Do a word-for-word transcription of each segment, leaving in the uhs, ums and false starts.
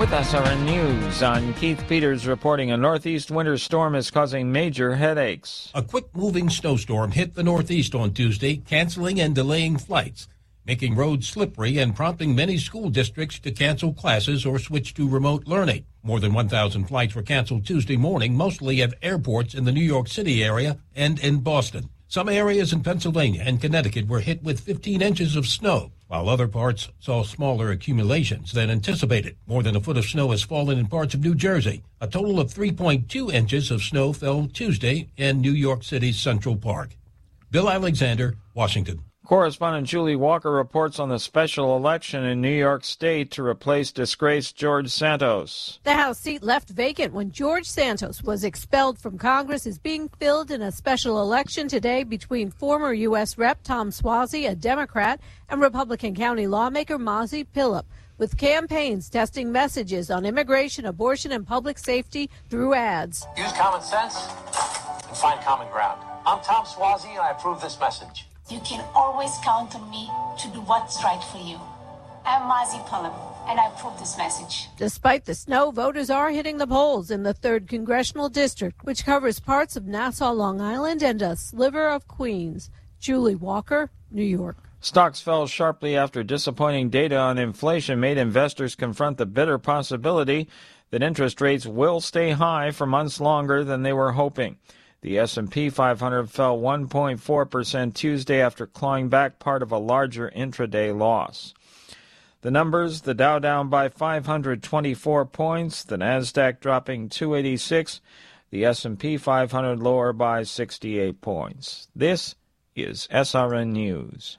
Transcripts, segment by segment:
With S R N News, I'm Keith Peters reporting a northeast winter storm is causing major headaches. A quick-moving snowstorm hit the northeast on Tuesday, canceling and delaying flights, making roads slippery and prompting many school districts to cancel classes or switch to remote learning. More than one thousand flights were canceled Tuesday morning, mostly at airports in the New York City area and in Boston. Some areas in Pennsylvania and Connecticut were hit with fifteen inches of snow, while other parts saw smaller accumulations than anticipated. More than a foot of snow has fallen in parts of New Jersey. A total of three point two inches of snow fell Tuesday in New York City's Central Park. Bill Alexander, Washington. Correspondent Julie Walker reports on the special election in New York State to replace disgraced George Santos. The House seat left vacant when George Santos was expelled from Congress is being filled in a special election today between former U S Rep Tom Suozzi, a Democrat, and Republican County lawmaker Mazi Pilip, with campaigns testing messages on immigration, abortion, and public safety through ads. Use common sense and find common ground. I'm Tom Suozzi, and I approve this message. You can always count on me to do what's right for you. I'm Mazi Pilip, and I approve this message. Despite the snow, voters are hitting the polls in the third Congressional District, which covers parts of Nassau, Long Island, and a sliver of Queens. Julie Walker, New York. Stocks fell sharply after disappointing data on inflation made investors confront the bitter possibility that interest rates will stay high for months longer than they were hoping. The S and P five hundred fell one point four percent Tuesday after clawing back part of a larger intraday loss. The numbers, the Dow down by five hundred twenty-four points, the Nasdaq dropping two eighty-six, the S and P five hundred lower by sixty-eight points. This is S R N News.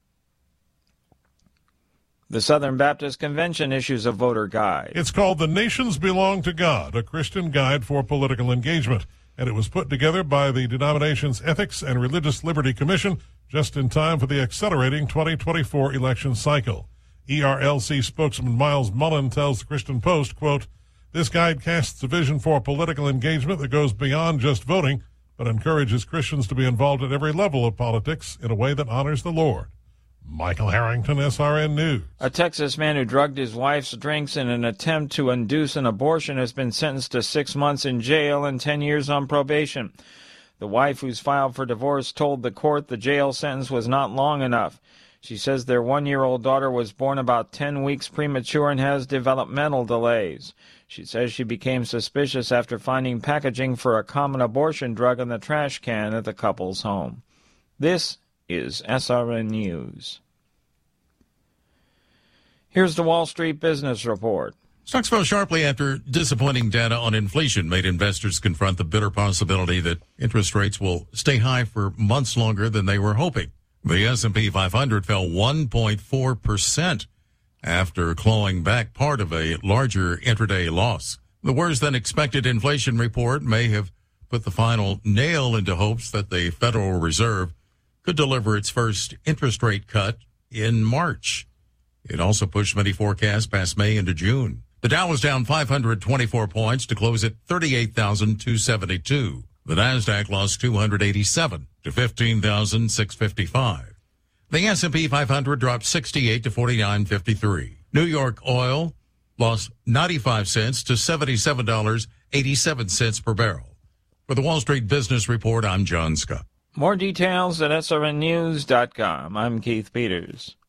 The Southern Baptist Convention issues a voter guide. It's called The Nations Belong to God, a Christian guide for political engagement. And it was put together by the denomination's Ethics and Religious Liberty Commission just in time for the accelerating twenty twenty-four election cycle. E R L C spokesman Miles Mullen tells the Christian Post, quote, "This guide casts a vision for political engagement that goes beyond just voting, but encourages Christians to be involved at every level of politics in a way that honors the Lord." Michael Harrington, S R N News. A Texas man who drugged his wife's drinks in an attempt to induce an abortion has been sentenced to six months in jail and ten years on probation. The wife, who's filed for divorce, told the court the jail sentence was not long enough. She says their one-year-old daughter was born about ten weeks premature and has developmental delays. She says she became suspicious after finding packaging for a common abortion drug in the trash can at the couple's home. This is S R N News. Here's the Wall Street Business Report. Stocks fell sharply after disappointing data on inflation made investors confront the bitter possibility that interest rates will stay high for months longer than they were hoping. The S and P five hundred fell one point four percent after clawing back part of a larger intraday loss. The worse-than-expected inflation report may have put the final nail into hopes that the Federal Reserve could deliver its first interest rate cut in March. It also pushed many forecasts past May into June. The Dow was down five hundred twenty-four points to close at thirty-eight thousand two hundred seventy-two. The Nasdaq lost two hundred eighty-seven to fifteen thousand six hundred fifty-five. The S and P five hundred dropped sixty-eight to forty-nine fifty-three. New York oil lost ninety-five cents to seventy-seven dollars and eighty-seven cents per barrel. For the Wall Street Business Report, I'm John Scott. More details at S R N news dot com. I'm Keith Peters.